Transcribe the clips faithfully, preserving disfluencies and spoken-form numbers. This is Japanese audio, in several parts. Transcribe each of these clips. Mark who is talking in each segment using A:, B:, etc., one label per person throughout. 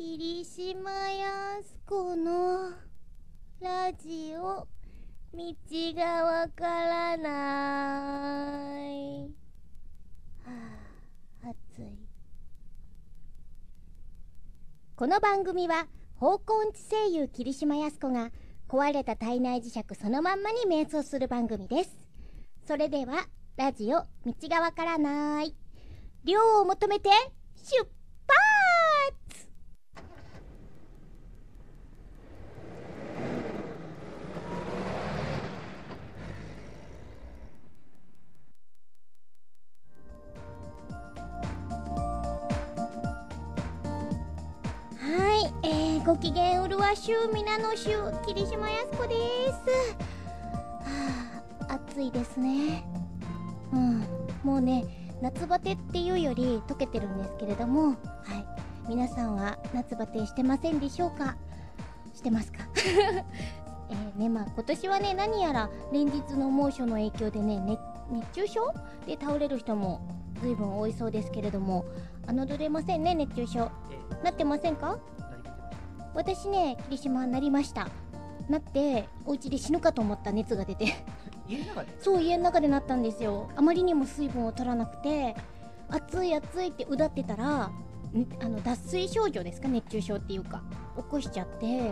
A: 霧島やす子のラジオ、道がわからない。はあ、暑い。この番組は方向音痴声優霧島やす子が壊れた体内磁石そのまんまに瞑想する番組です。それではラジオ道がわからない、涼を求めて出発。はい、えー、ご機嫌うるわしゅう皆の衆霧島やす子です。はあ、暑いですね。うん、もうね夏バテっていうより溶けてるんですけれども、はい、皆さんは夏バテしてませんでしょうか？してますか？えーね、まあ今年はね何やら連日の猛暑の影響でね、ね熱中症で倒れる人も随分多いそうですけれども、侮れませんね。熱中症なってませんか？私ね霧島なりました。なってお家で死ぬかと思った。熱が出て
B: 家の中で？
A: そう、家の中でなったんですよ。あまりにも水分を取らなくて暑い暑いってうだってたら、あの脱水症状ですか、熱中症っていうか起こしちゃって、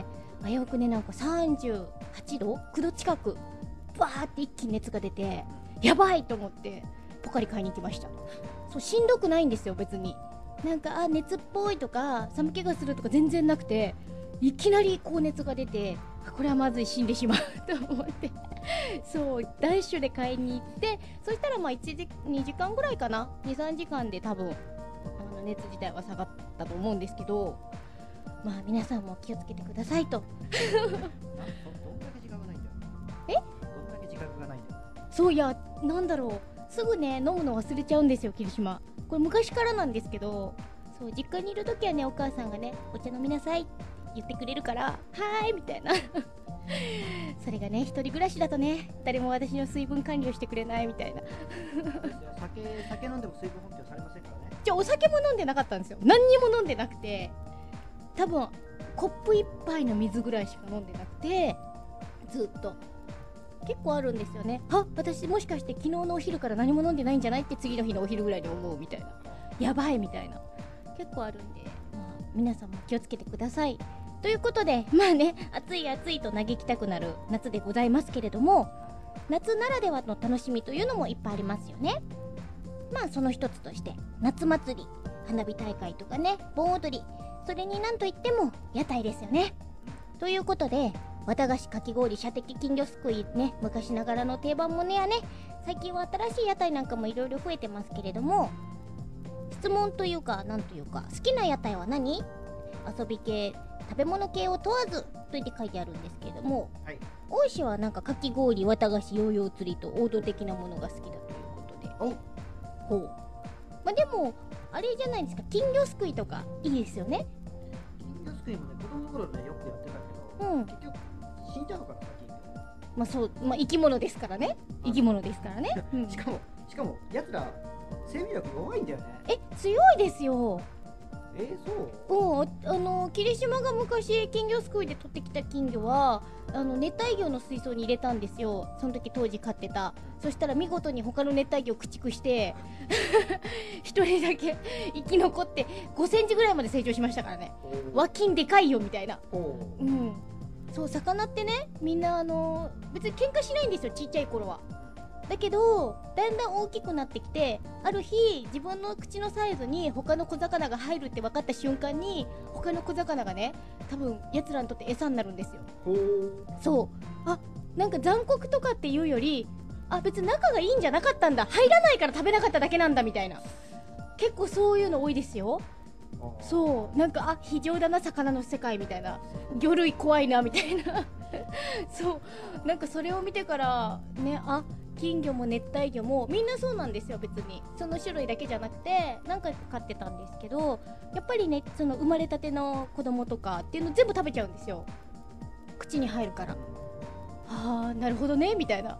A: 危うくねなんかさんじゅうはちどきゅうど近くバーって一気に熱が出て、やばいと思ってポカリ買いに行きました。そう、しんどくないんですよ別に。なんかあ熱っぽいとか寒気がするとか全然なくて、いきなり高熱が出て、これはまずい、死んでしまうと思ってそうダッシュで買いに行って、そしたらまあいちじにじかんぐらいかな、にさんじかんで多分あの熱自体は下がったと思うんですけど、まあ皆さんも気をつけてくださいとどんだけ
B: 自覚がないんだよ。
A: え？
B: どんだけ自覚がないんだよ。
A: そう、いやなんだろう、すぐね飲むの忘れちゃうんですよ霧島。これ昔からなんですけど、そう実家にいる時はねお母さんがねお茶飲みなさいって言ってくれるから、はーいみたいなそれがね一人暮らしだとね誰も私の水分管理をしてくれないみたいな
B: 酒酒飲んでも水分補給されませんからね。
A: じゃあお酒も飲んでなかったんですよ。何にも飲んでなくて、多分コップ一杯の水ぐらいしか飲んでなくて、ずっと結構あるんですよね。あ、私もしかして昨日のお昼から何も飲んでないんじゃないって次の日のお昼ぐらいに思うみたいな、やばいみたいな結構あるんで、まあ、皆さんも気をつけてくださいということで、まあね暑い暑いと嘆きたくなる夏でございますけれども、夏ならではの楽しみというのもいっぱいありますよね。まあその一つとして夏祭り、花火大会とかね、盆踊り、それになんといっても屋台ですよね。ということで、綿菓子、かき氷、射的、金魚すくいね、昔ながらの定番もねやね、最近は新しい屋台なんかもいろいろ増えてますけれども、質問というかなんというか、好きな屋台は何？遊び系、食べ物系を問わずと言って書いてあるんですけれども、
B: はい、
A: 大石はなんかかき氷、綿菓子、ヨーヨー釣りと王道的なものが好きだということで、おほう、まあでもあれじゃないですか、金魚すくいとかいいですよね。
B: 金魚すくいもね子供の頃ねよくやってたけど、
A: うん、
B: 結局死んじゃうのかな金魚。
A: まあそう、まあ生き物ですからね、生き物ですからね、うん、
B: しかもしかもやつら生命力弱いんだよね。
A: え、強いですよ。
B: えー、そう？
A: うん、あの霧島が昔金魚すくいで取ってきた金魚はあの熱帯魚の水槽に入れたんですよ。その時当時飼ってた。そしたら見事に他の熱帯魚を駆逐して一人だけ生き残ってごセンチぐらいまで成長しましたからね。和金でかいよみたいな。うん、そう、魚ってねみんなあの別に喧嘩しないんですよ、ちっちゃい頃は。だけどだんだん大きくなってきて、ある日自分の口のサイズに他の小魚が入るって分かった瞬間に、他の小魚がね多分やつらにとって餌になるんですよ。そう、あ、なんか残酷とかっていうより、あ、別に仲がいいんじゃなかったんだ、入らないから食べなかっただけなんだみたいな、結構そういうの多いですよ。そう、なんかあ、非常だな魚の世界みたいな、魚類怖いなみたいなそうなんかそれを見てからね、あ、金魚も熱帯魚もみんなそうなんですよ。別にその種類だけじゃなくて何回か飼ってたんですけど、やっぱりねその生まれたての子供とかっていうの全部食べちゃうんですよ、口に入るから。あー、なるほどねみたいな。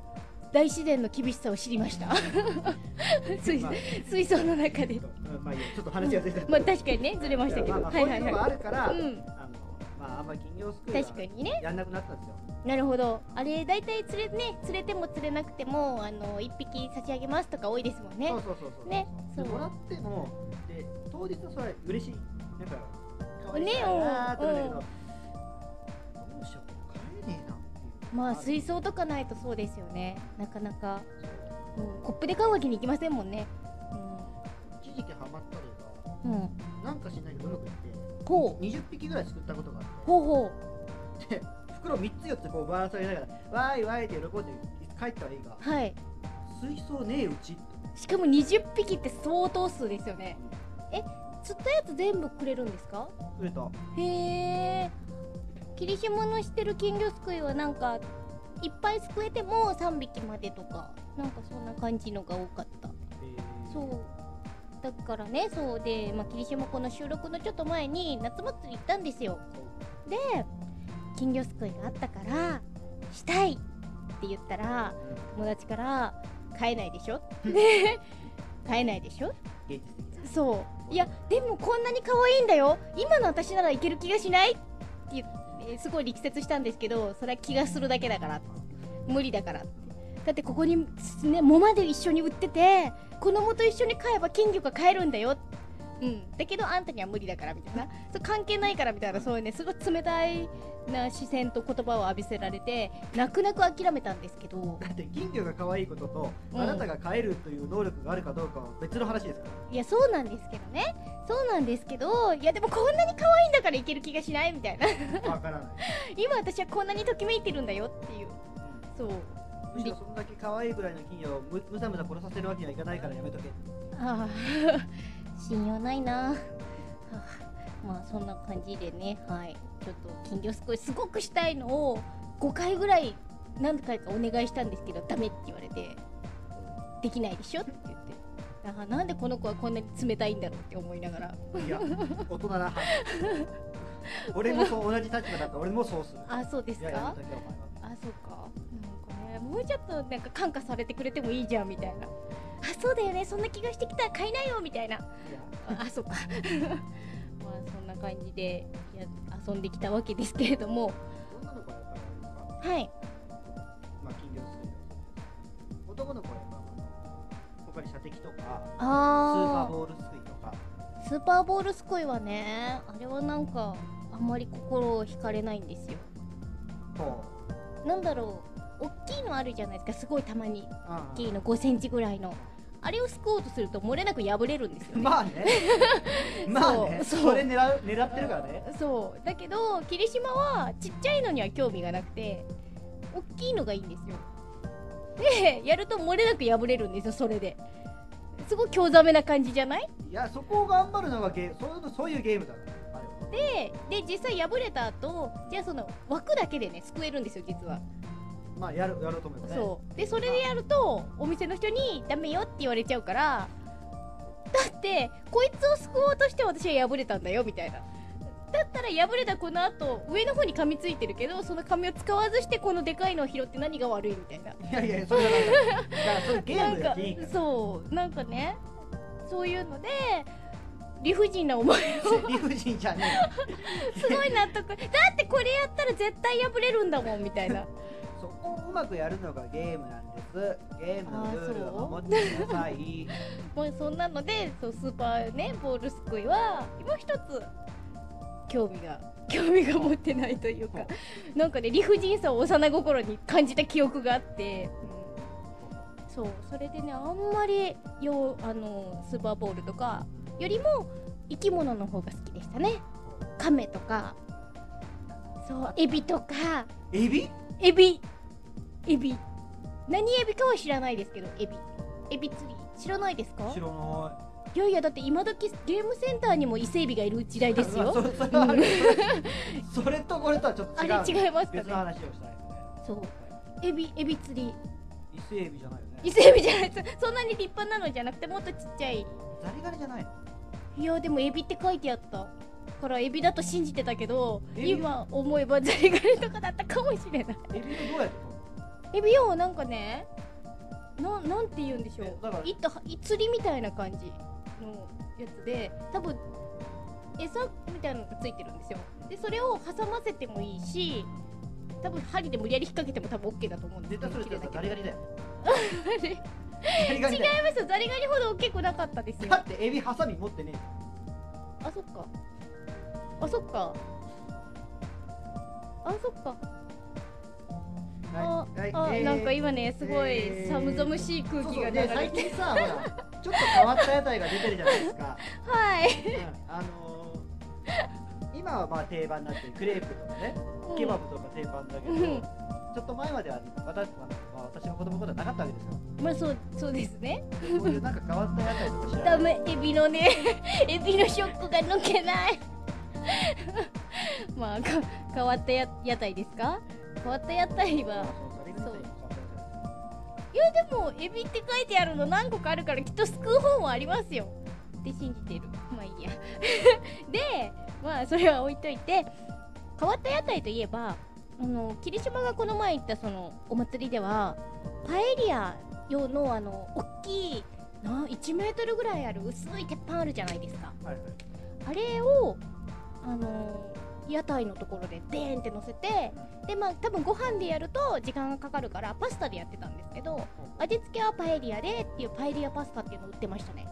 A: 大自然の厳しさを知りました水
B: まあ
A: 水槽の中で
B: うんまあいいや、ちょっと話が出てる。
A: まあ確かにねずれましたけど、
B: まあまあ
A: はいはい
B: そういうのがあ
A: はい
B: るから、
A: うん
B: あのまああんまり金魚すくいは
A: 確かにね
B: やんなくなったんですよ。
A: なるほど。あれ大体釣れね釣れても釣れなくてもあの一匹差し上げますとか多いですもんね。
B: そうそうそうそう。
A: ねそう
B: でもらってもで当日はそれ嬉しい。なんか可愛い
A: ね
B: なーってなるんだけど、
A: うん
B: どうしよう買えねえなっていう。
A: まあ水槽とかないとそうですよね。なかなか、うん、コップで買うわけにいきませんもんね。
B: 一時期ハマったというか、
A: うん。うん。
B: なんかしないけどうまくいって
A: ほう
B: にじゅっぴきぐらい作ったことがあって、
A: ほうほ
B: で袋みっつよっつこうバランス上げながらわーいわーいって喜んで帰ったらいいが、
A: う。はい。
B: 水槽ねえうちって。
A: しかもにじゅっぴきって相当数ですよね。釣ったやつ全部くれるんですか？
B: くれた。
A: へえ。霧島のしてる金魚すくいはなんかいっぱいすくえてもさんびきまでとかなんかそんな感じのが多かった。そうだからね、そうで、まあ、霧島この収録のちょっと前に夏祭り行ったんですよ。で金魚すくいがあったからしたいって言ったら友達から買えないでしょで買えないでしょ。
B: 現実的な。
A: そういやでもこんなに可愛いんだよ今の私ならいける気がしないって言ってすごい力説したんですけど、それは気がするだけだから無理だからって。だってここにね藻まで一緒に売ってて子供と一緒に買えば金魚が買えるんだよ、うんだけどあんたには無理だからみたいなそう関係ないからみたいな、そういうねすごい冷たいな視線と言葉を浴びせられて泣く泣く諦めたんですけど、
B: だって金魚が可愛いことと、
A: うん
B: あなたが飼えるという能力があるかどうかは別の話ですから。
A: いやそうなんですけどねそうなんですけどいやでもこんなに可愛いんだからいける気がしないみたいな
B: わからない。
A: 今私はこんなにときめいてるんだよっていう、そう
B: むしろそんだけ可愛いぐらいの金魚をむむざむざ殺させるわけにはいかないからやめとけ。
A: ああ信用ないな、はあ、まあそんな感じでね、はいちょっと金魚すくいすごくしたいのをごかいぐらい何回かお願いしたんですけどダメって言われてできないでしょって言って、あなんでこの子はこんなに冷たいんだろうって思いながら、
B: いや大人な判断。俺もそう同じ立場だったら俺もそうする。
A: あそうです
B: いややめ
A: か
B: とけお前は。
A: あそうかなんかねもうちょっとなんか感化されてくれてもいいじゃんみたいな、あそうだよねそんな気がしてきたら買いなよみたいな、
B: いや
A: ああそうかまあそんな感じでや遊んできたわけですけれども、
B: 女の子はやっぱりあれですか。
A: はい
B: まあ金魚すくいの男の子はやっぱ他に射的とかスーパー
A: あ
B: ボールすくいとか。
A: ースーパーボールすくいはねあれはなんかあんまり心を惹かれないんですよ。
B: と
A: なんだろう大きいのあるじゃないですか、すごいたまに
B: あ
A: 大きいのごセンチぐらいのあれをすくおうとすると漏れなく破れるんですよね。
B: まあねまあね
A: そう
B: それ狙う狙ってるからね。
A: そうだけど霧島はちっちゃいのには興味がなくて大きいのがいいんですよ。でやると漏れなく破れるんですよ。それですごい興ざめな感じじゃない？
B: いやそこを頑張るのがゲーム、そういうのそういうゲームだからあれは。
A: でで実際破れた後じゃあその枠だけでねすくえるんですよ実は。
B: まあやるやろうと思えばね。
A: そうでそれでやるとお店の人にダメよって言われちゃうから、だってこいつをすくおうとして私は破れたんだよみたいな。だったら破れたこの後上の方に噛みついてるけどその噛みを使わずしてこのでかいのを拾って何が悪いみたいな。
B: いやいやそれはないからだからそれゲームやっていいか
A: なんかそうなんかねそういうので理不尽な思いを
B: ら。理不尽じゃね
A: すごい納得だってこれやったら絶対破れるんだもんみたいな。
B: え。そこをうまくやるのがゲームなんです。ゲームのルール
A: あーそう
B: を守ってください。
A: もうそんなのでそうスーパーねボールすくいは今一つ興味が興味が持ってないというかなんかね理不尽さを幼心に感じた記憶があって、うん、そうそれでねあんまりよあのスーパーボールとかよりも生き物の方が好きでしたね。カメとかそうエビとか
B: エビ？
A: エビエビ何エビかは知らないですけどエビエビ釣り知らないですか？
B: 知らない
A: やいやだって今時ゲームセンターにも伊勢エビがいる時代ですよ。
B: それそれはあるそれとこれとはちょっと違う。
A: あれ違いますかね
B: 別の話をしたいよね。
A: そうエビエビ釣り
B: 伊勢エビじゃないよね。
A: 伊勢エビじゃないですそんなに立派なのじゃなくてもっとちっちゃい。
B: ザリガニじゃないの？
A: いやでもエビって書いてあったからエビだと信じてたけど
B: エビ
A: 今思えばザリガニとかだったかもしれない。
B: エビをどうやって取るの？
A: エビをなんかねななんて言うんでしょう、
B: えだから
A: いったい釣りみたいな感じのやつで、多分餌みたいなのがついてるんですよ。でそれを挟ませてもいいし、多分針で無理やり引っ掛けても多分 OK だと思うんです
B: 絶対それってさガリガリだよ。
A: 違い
B: ガリガリだよ。
A: ますよ、ザリガニほど大きくなかったですよ。
B: だってエビハサミ持ってね
A: あ、そっかあ、そっかあ、そっか
B: え。
A: あ、
B: はいはい、
A: あなんか今ねすごい
B: えー
A: 寒々しい空気が流
B: そうそうね、
A: れて、
B: 最近さ、ほらちょっと変わった屋台が出てるじゃないですか。
A: はい
B: うんあのー、今はまあ定番になってるクレープとかね、ケバブとか定番だけど、
A: うん
B: ちょっと前までは私、まあ、私の子供の頃はなかったわけですよ。
A: まあそうそうですね。
B: こういうなんか変わった屋台とか知らない。
A: ダメ、エビのねエビのショックが抜けないまあか変わったや屋台ですか。変わった屋台はそういやでもエビって書いてあるの何個かあるからきっと救う方もありますよって信じてる。まあいいやでまあそれは置いといて、変わった屋台といえばあの霧島がこの前行ったそのお祭りではパエリア用のあの大きいないちメートルぐらいある薄い鉄板あるじゃないですか。
B: はいはい。
A: あれをあの屋台のところでデーンって乗せて、でまあ多分ご飯でやると時間がかかるからパスタでやってたんですけど、味付けはパエリアでっていうパエリアパスタっていうのを売ってましたね。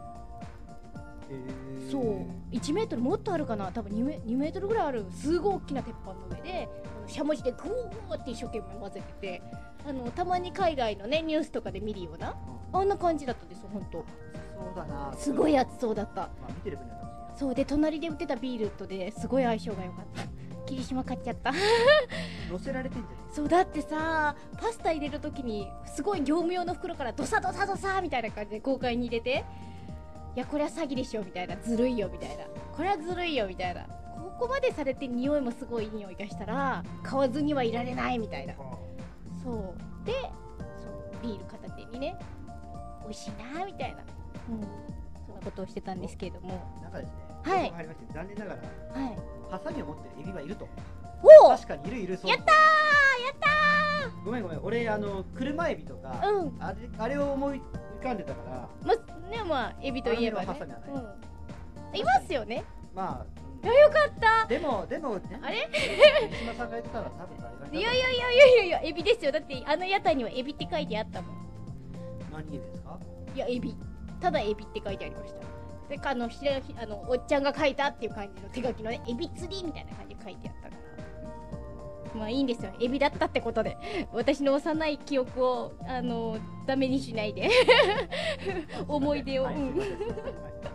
B: えー、
A: そういちメートルもっとあるかな、多分 2, メにメートルぐらいあるすごい大きな鉄板の上であのしゃもじでグーって一生懸命混ぜてて、あのたまに海外のねニュースとかで見るようなあんな感じだったんですよ。ほんと
B: そうだな。
A: すごい熱そうだった。
B: まあ見てる分には楽しいな。
A: そうで隣で売ってたビールとですごい相性が良かった。霧島買っちゃった
B: 乗せられてんじゃない。
A: そうだってさ、パスタ入れるときにすごい業務用の袋からドサドサドサみたいな感じで豪快に入れて、いやこれは詐欺でしょみたいな、ずるいよみたいな、これはずるいよみたいな、ここまでされて匂いもすごいいい匂いがしたら買わずにはいられないみたいな。そうでそうビール片手にね美味しいなみたいな、うん、そんなことをしてたんですけれども、
B: なんかですね、
A: はい
B: 情報が入りまして残念ながら
A: はい
B: ハサミを持ってるエビはいると。
A: おお
B: 確かにいるいる。そう
A: やったーやった
B: ごめんごめん、俺あの車エビとか、
A: うん
B: あれあれを思い浮かんでたから
A: ーまねまあエビといえばね、
B: あのハサミはない
A: うん、いますよね。
B: まあ、うん
A: いやよかった
B: でもでもね、
A: あれ
B: 三島さんが言ってたら多分あれ
A: いやいやいやいやいやいやエビですよ。だってあの屋台にはエビって書いてあったもん。
B: 何エビですか。
A: いやエビ、ただエビって書いてありました。であのひらあのおっちゃんが書いたっていう感じの手書きのねエビ釣りみたいな感じで書いてあったから、まあいいんですよ、エビだったってことで私の幼い記憶をあのダメにしないで思い出を、
B: はい
A: うん
B: すいませんすいませんはい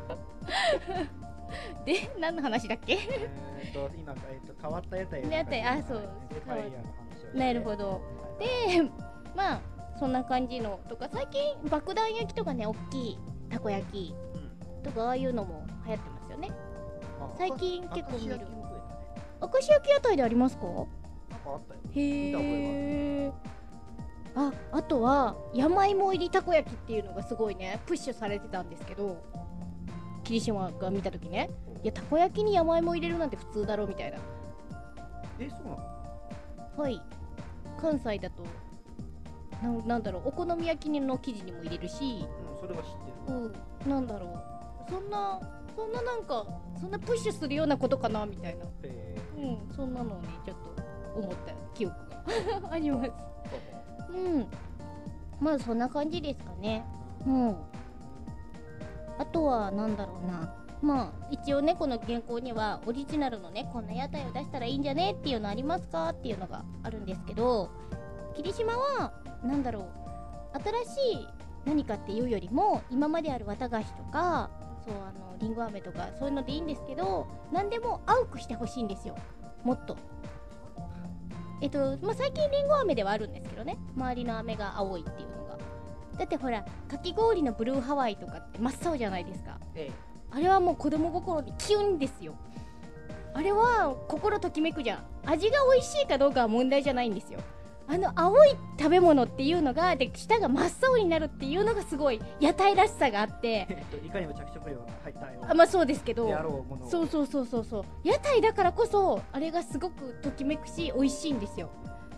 A: で何の話だっけ
B: えーと今、えー、と変わった屋台
A: 屋台あそう
B: パエリアの話をして
A: なるほど。
B: はい
A: でまあそんな感じのとか、最近爆弾焼きとかね、大きいたこ焼き
B: うん
A: とかああいうのも流行ってますよね。
B: あ
A: 最近結構見る
B: 明石焼きも増えたね。
A: 明石焼き屋台でありますか？
B: なんかあったよ。
A: へ
B: 見た覚
A: え。あ、あとは山芋入りたこ焼きっていうのがすごいねプッシュされてたんですけど、霧島が見た時ね、いやたこ焼きに山芋入れるなんて普通だろみたいな。
B: え、そうなの。
A: はい、関西だとな、なんだろう、お好み焼きの生地にも入れるし、
B: うん、それは知ってる。
A: うん、なんだろう、そんなそんななんかそんなプッシュするようなことかなみたいな、
B: へ
A: うん、そんなのをねちょっと思った記憶があります。
B: ー
A: うん、まあそんな感じですかね。うん。あとはなんだろうな、まあ一応ねこの原稿にはオリジナルのねこんな屋台を出したらいいんじゃねっていうのありますかっていうのがあるんですけど、霧島はなんだろう、新しい何かっていうよりも今まである綿菓子とか、そうあのりんご飴とかそういうのでいいんですけど、何でも青くしてほしいんですよ、もっと。えっとまあ、最近りんご飴ではあるんですけどね、周りの飴が青いっていうのが。だってほらかき氷のブルーハワイとかって真っ青じゃないですか。
B: ええ、
A: あれはもう子供心にキュンですよ。あれは心ときめくじゃん。味が美味しいかどうかは問題じゃないんですよ。あの青い食べ物っていうのがで舌が真っ青になるっていうのがすごい屋台らしさがあって
B: えっといかにも着色料が入ったような
A: あまあそうですけど、
B: であろうものを。
A: そうそうそうそうそう、屋台だからこそあれがすごくときめくし美味しいんですよ。と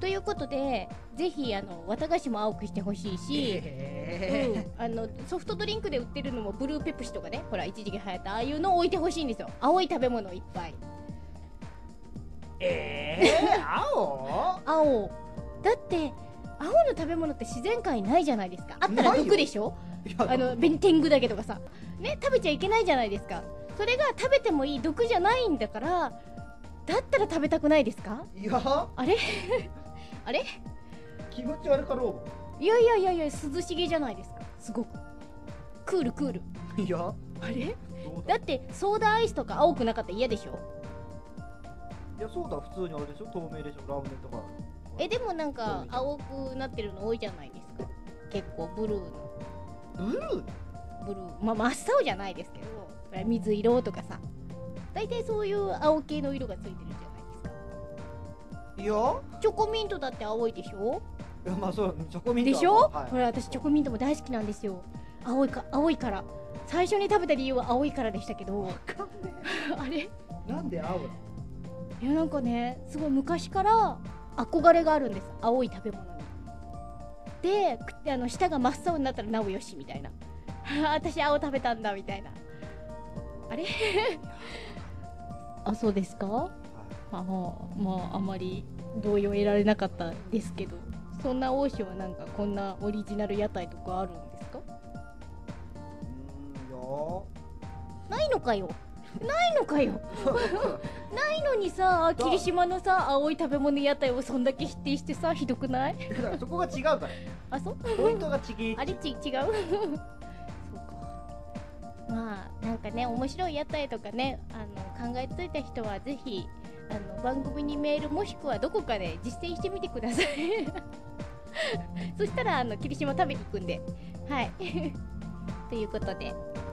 A: ということでぜひあの綿菓子も青くしてほしいし、
B: え
A: うん、あのソフトドリンクで売ってるのもブルーペプシとかね、ほら一時期流行ったああいうのを置いてほしいんですよ。青い食べ物いっぱい。
B: ー、えー、青
A: 青だって青の食べ物って自然界にないじゃないですか。あったら
B: ないよ
A: 毒でしょ。
B: いや
A: あのベニテングだけとかさね、食べちゃいけないじゃないですか。それが食べてもいい毒じゃないんだから、だったら食べたくないですか。
B: いや
A: あれあれ
B: 気持ち悪かろ
A: いやいやいやいや涼しげじゃないですか。すごくクールクール。
B: ういや
A: あれ
B: どうだ
A: だってソーダアイスとか青くなかったら嫌でしょ。
B: いやそうだ普通にあれでしょ、透明でしょ、ラムネとか。
A: えでもなんか青くなってるの多いじゃないですか。結構ブルーの
B: ブルー
A: ブルーまあ真っ青じゃないですけど水色とかさ、大体そういう青系の色がついてるじゃないですか。
B: いや
A: チョコミントだって青いでしょ。
B: いやまあそうチョコミントは
A: でしょ、
B: はい、
A: ほら私チョコミントも大好きなんですよ。青いか青いから最初に食べた理由は青いからでしたけど
B: わかんね
A: あれ
B: えなんで青なの。
A: いやなんかねすごい昔から憧れがあるんです、青い食べ物に。でくあの舌が真っ青になったらなおよしみたいな私青食べたんだみたいな。あれあそうですか。
B: はい
A: あまああまり同意を得られなかったですけど、そんな王子はなんかこんなオリジナル屋台とかあるんですか。
B: うーんいや
A: ないのかよないのかよないのにさ霧島のさ青い食べ物屋台をそんだけ否定してさひどくない。
B: だからそこが違うから
A: あそう
B: ポイントが違え
A: あれち違うそうか。まあなんかね面白い屋台とかねあの考えついた人はぜひあの番組にメールもしくはどこかで実践してみてくださいそしたらあの霧島食べに行くんではいということで